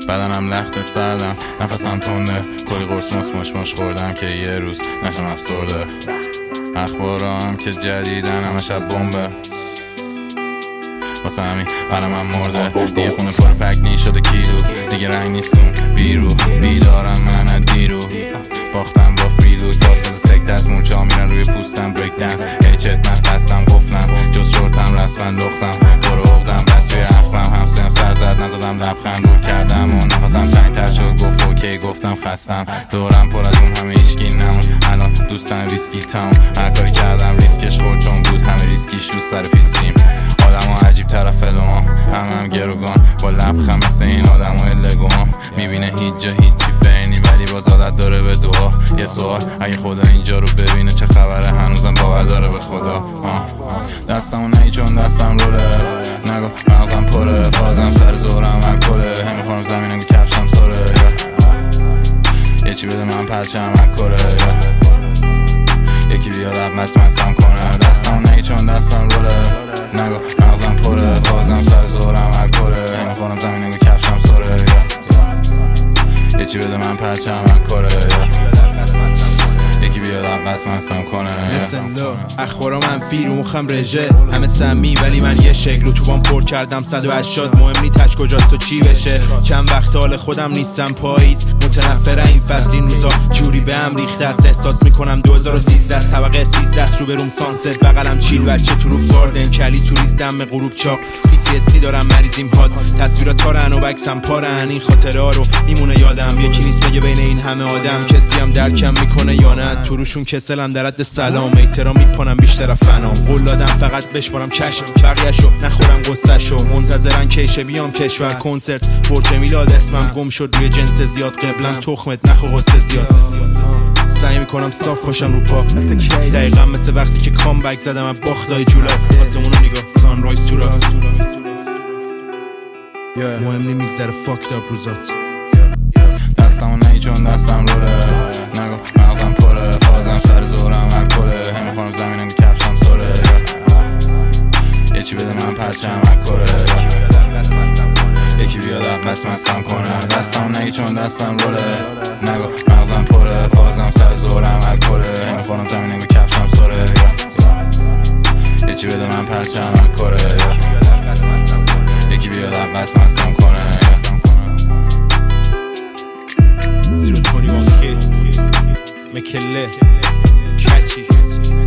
بدنم لخت سردم، نفسم تنده، کلی قرص مش خوردم که یه روز نشم افسرده. اخبارام که جدیدن همه شب بمبه، واسه همین قلمم مرده. دیگه خونه پر پکنی شده کیلو، دیگه رنگ نیستم بیرو، بیدارم من از دیرو. باختم با فریلوک، فاز سک دست مورچه ها میرن روی پوستم بریک دنس. هیچت مست هستم قفلم، جز شورتم رسمن لختم، برو اغدم بد توی اخبم. همسایم سر زد نزدم لبخند رول کردم و نفسم تنگتر شد. گفت اوکی گفتم خستم، دورم پر از اون همه ایشکی نمون. الان دوستم ویسکی تاون، هر کاری کردم ریسکش خورد چون بود همه ریسکیش رو سر پیستیم. آدم ها عجیب طرف لوام، هم گروگان با لبخم مثل این آدم های لگوام. میبینه هیچ جا هیچی فرنی ولی باز عادت داره به دعا. یه سوال اگه خدا اینجا رو ببینه چه خبره، هنوزم باور داره به خدا. دستمو نهی چون دستم روله، نگو مغزم پره، فازم سر زورم الکله. هم میخورم زمینم کفشم سره، یه چی بده من پرچم اکره، یکی بیاد مستم کنه. دستمو نهی چون دستم روله، نگو مغزم پره، فازم سر زورم الکله. هم میخورم زمینم کفشم سره، یه چی بده من پرچم اکره، یکی بیاد مستم کنه. اخبارا منفی رو مخم رژه، همه سمی ولی من یه شکل. توبام پر کردم 180، مهم نی تش کجاست و چی بشه. چند وقت حال خودم نیستم، پاییز متنفره این فصل. این روزا جوری به هم ریخته است، احساس میکنم 2013 طبقه 13 رو بروم سانست. بغلم چیل بچه تو رو فاردن، کلی توریست دم غروب چاق. PTSD دارم مریضیم هات، تصویرات تارن و بکسم پارن. این خاطره ها رو میمونه یادم، یکی نیست بگه بین این همه آدم کسی هم درکم میکنه یا نه. تو روشون کسلم در حد سلام، احترام میکنم بیشتر فنام. قول دادم فقط بشمارم چشم، بقیه‌شو نخورم قصه‌شو. منتظرن کیشه بیام کشور کنسرت، برج میلاد اسمم گم شد روی جنس زیاد. قبلا تخمت نخو قصه زیاد، سعی میکنم صاف باشم رو پا. دقیقا مثل وقتی که کامبک زدم از باختای جولاف. واسه اونو نگاه سانرایز تو راست، مهم نی میگذره فاکت اپ روزات. دستمو نهی چون دستم روله، نگو مغزم پره، فازم سر زورم الکله. هم میخورم زمینم کفشم سره، یه چی بده من پرچم اکره، یکی بیاد مستم کنه. دستم نهی چون دستم روله، نگو مغزم پره، فازم سر زورم الکله. هم میخورم زمینم کفشم سره، یه چی بده من پرچم اکره، یکی بیاد مستم کنه. 021 Kid Mekelle Catchy